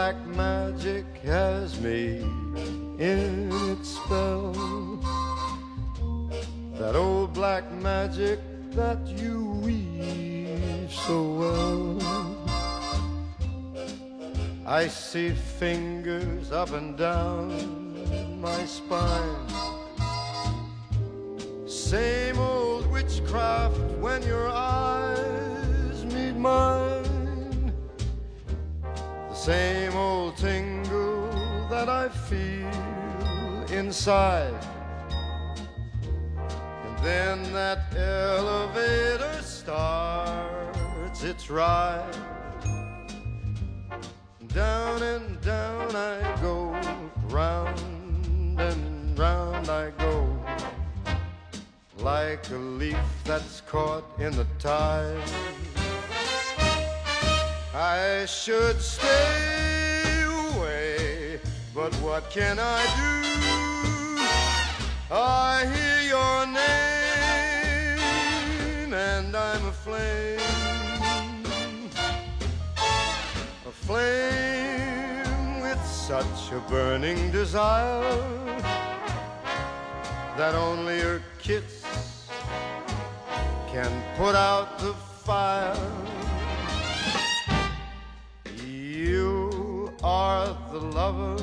black magic has me in its spell. That old black magic that you weave so well. I see fingers up and down my spine. Same old witchcraft when your eyes meet mine. The same old tingle that I feel inside. And then that elevator starts its ride. Down and down I go, round and round I go, like a leaf that's caught in the tide. I should stay away, but what can I do? I hear your name and I'm aflame. Aflame with such a burning desire that only your kiss can put out the fire. You are the lover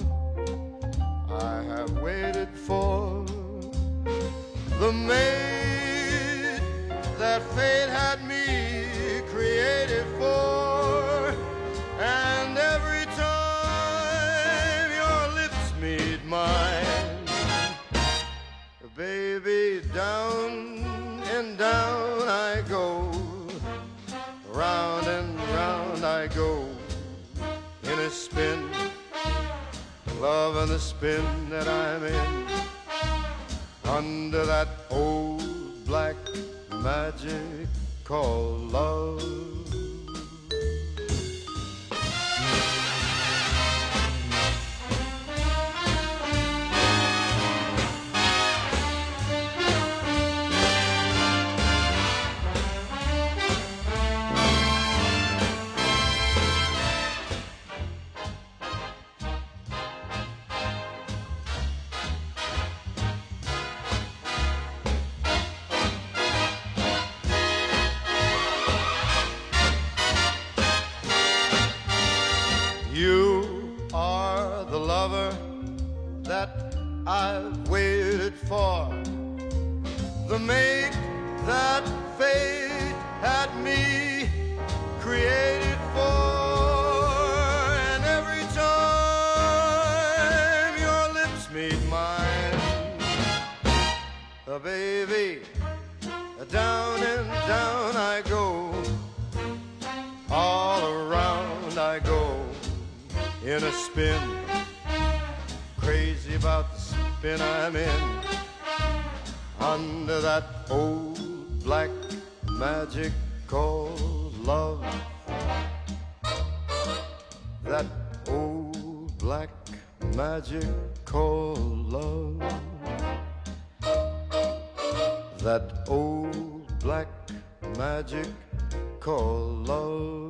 I have waited for, the mate that fate had me created for. And every time your lips meet mine, baby, down and down I go, round and round I go, in a spin, love and the spin that I'm in, under that old black magic called love. You are the lover that I've waited for, the mate that fate had me created for. And every time your lips meet mine, baby, down and down I go, all around I go, in a spin, crazy about the spin I'm in, under that old black magic called love. That old black magic called love. That old black magic called love.